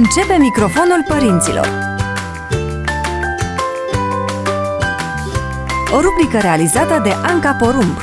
Începe microfonul părinților. O rubrică realizată de Anca Porumb.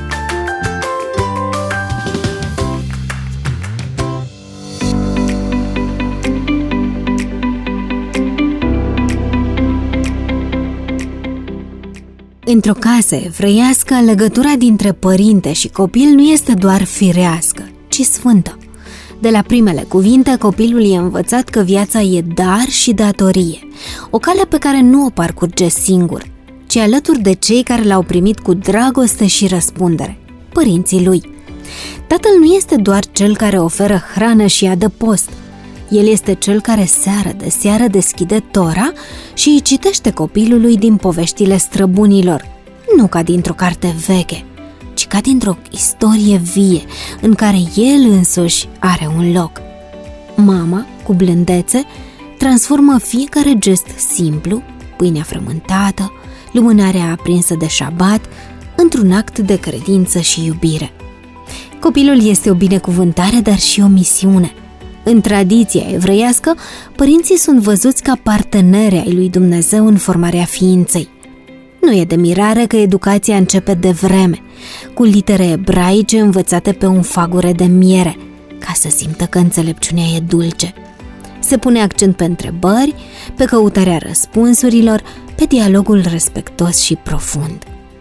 Într-o casă evreiască, legătura dintre părinte și copil nu este doar firească, ci sfântă. De la primele cuvinte, copilul e învățat că viața e dar și datorie, o cale pe care nu o parcurge singur, ci alături de cei care l-au primit cu dragoste și răspundere, părinții lui. Tatăl nu este doar cel care oferă hrană și adăpost. El este cel care seară de seară deschide Tora și îi citește copilului din poveștile străbunilor, nu ca dintr-o carte veche, ci ca dintr-o istorie vie, în care el însuși are un loc. Mama, cu blândețe, transformă fiecare gest simplu, pâinea frământată, lumânarea aprinsă de șabat, într-un act de credință și iubire. Copilul este o binecuvântare, dar și o misiune. În tradiția evreiască, părinții sunt văzuți ca parteneri ai lui Dumnezeu în formarea ființei. Nu e de mirare că educația începe de vreme, cu litere ebraice învățate pe un fagure de miere, ca să simtă că înțelepciunea e dulce. Se pune accent pe întrebări, pe căutarea răspunsurilor, pe dialogul respectuos și profund.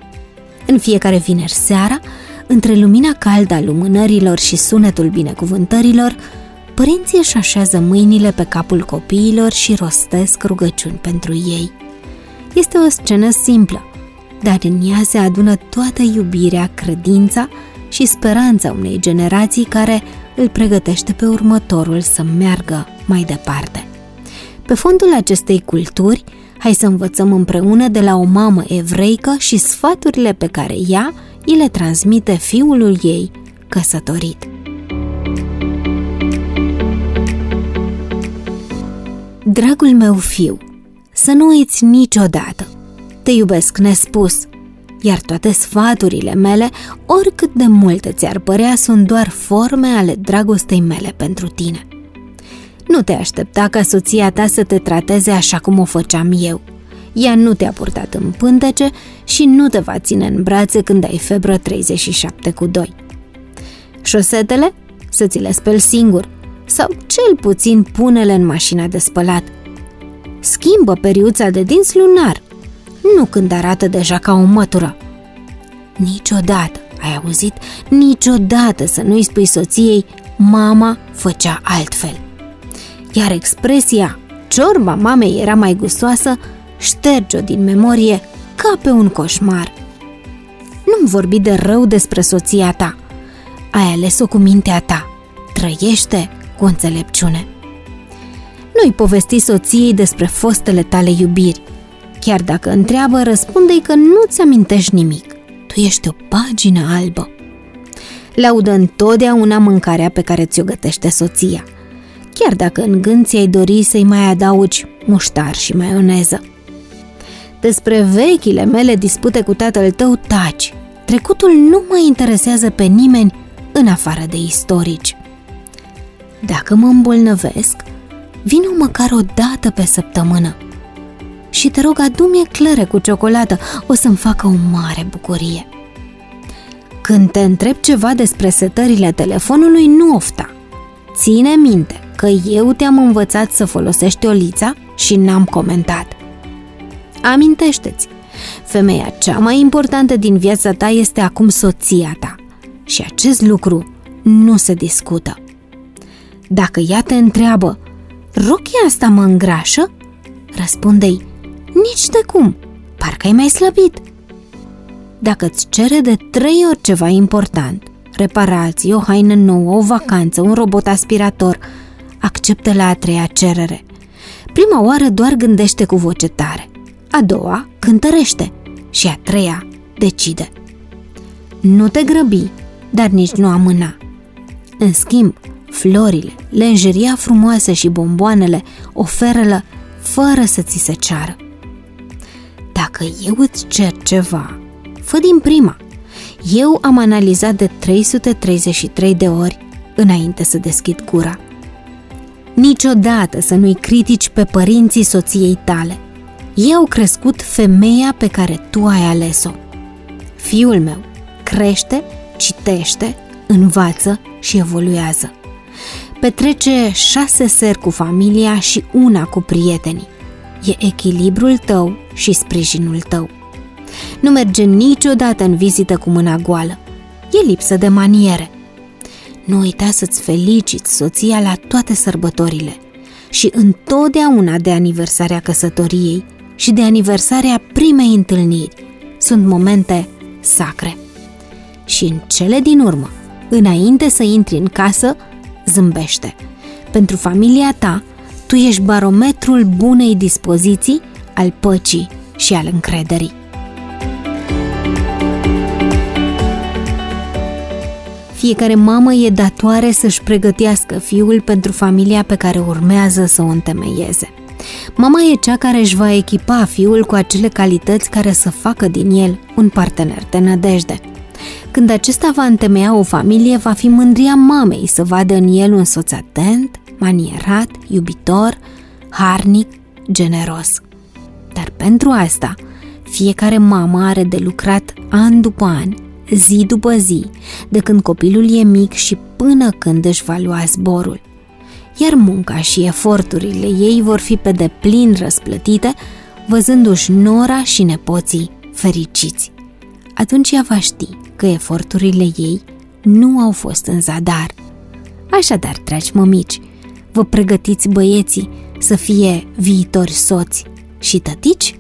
În fiecare vineri seara, între lumina caldă a lumânărilor și sunetul binecuvântărilor, părinții își așează mâinile pe capul copiilor și rostesc rugăciuni pentru ei. Este o scenă simplă, dar în ea se adună toată iubirea, credința și speranța unei generații care îl pregătește pe următorul să meargă mai departe. Pe fondul acestei culturi, hai să învățăm împreună de la o mamă evreică și sfaturile pe care ea îi le transmite fiului ei căsătorit. Dragul meu fiu, să nu uiți niciodată, te iubesc nespus, iar toate sfaturile mele, oricât de multe ți-ar părea, sunt doar forme ale dragostei mele pentru tine. Nu te aștepta ca soția ta să te trateze așa cum o făceam eu. Ea nu te-a purtat în pântece și nu te va ține în brațe când ai febră 37,2. Șosetele? Să ți le speli singur, sau cel puțin pune-le în mașina de spălat. Schimbă periuța de dinți lunar, nu când arată deja ca o mătură. Niciodată, ai auzit? Niciodată să nu-i spui soției, mama făcea altfel. Iar expresia, ciorba mamei era mai gustoasă, șterge-o din memorie ca pe un coșmar. Nu-mi vorbi de rău despre soția ta, ai ales-o cu mintea ta, trăiește cu înțelepciune. Nu-i povesti soției despre fostele tale iubiri. Chiar dacă întreabă, răspunde-i că nu-ți amintești nimic. Tu ești o pagină albă. Laudă întotdeauna mâncarea pe care ți-o gătește soția, chiar dacă în gând ți-ai dori să-i mai adaugi muștar și maioneză. Despre vechile mele dispute cu tatăl tău taci. Trecutul nu mai interesează pe nimeni în afară de istorici. Dacă mă îmbolnăvesc, vino măcar o dată pe săptămână. Și te rog, adu-mi eclere cu ciocolată, o să-mi facă o mare bucurie. Când te întreb ceva despre setările telefonului, nu ofta. Ține minte că eu te-am învățat să folosești olița și n-am comentat. Amintește-ți, femeia cea mai importantă din viața ta este acum soția ta și acest lucru nu se discută. Dacă ea te întreabă, rochia asta mă îngrașă? Răspunde-i, nici de cum, parcă ai mai slăbit. Dacă îți cere de 3 ori ceva important, reparații, o haină nouă, o vacanță, un robot aspirator, acceptă la a 3-a cerere. Prima oară doar gândește cu voce tare, a doua cântărește și a 3-a decide. Nu te grăbi, dar nici nu amâna. În schimb, florile, lenjeria frumoasă și bomboanele oferă-le fără să ți se ceară. Dacă eu îți cer ceva, fă din prima. Eu am analizat de 333 de ori înainte să deschid gura. Niciodată să nu-i critici pe părinții soției tale. Ei au crescut femeia pe care tu ai ales-o. Fiul meu, crește, citește, învață și evoluează. Petrece 6 seri cu familia și 1 cu prietenii. E echilibrul tău și sprijinul tău. Nu merge niciodată în vizită cu mâna goală. E lipsă de maniere. Nu uita să-ți feliciți soția la toate sărbătorile și întotdeauna de aniversarea căsătoriei și de aniversarea primei întâlniri. Sunt momente sacre. Și în cele din urmă, înainte să intri în casă, zâmbește. Pentru familia ta, tu ești barometrul bunei dispoziții, al păcii și al încrederii. Fiecare mamă e datoare să-și pregătească fiul pentru familia pe care urmează să o întemeieze. Mama e cea care își va echipa fiul cu acele calități care să facă din el un partener de nădejde. Când acesta va întemeia o familie, va fi mândria mamei să vadă în el un soț atent, manierat, iubitor, harnic, generos. Dar pentru asta, fiecare mamă are de lucrat an după an, zi după zi, de când copilul e mic și până când își va lua zborul. Iar munca și eforturile ei vor fi pe deplin răsplătite, văzându-și nora și nepoții fericiți. Atunci ea va ști că eforturile ei nu au fost în zadar. Așadar, dragi mămici, vă pregătiți băieții să fie viitori soți și tătici?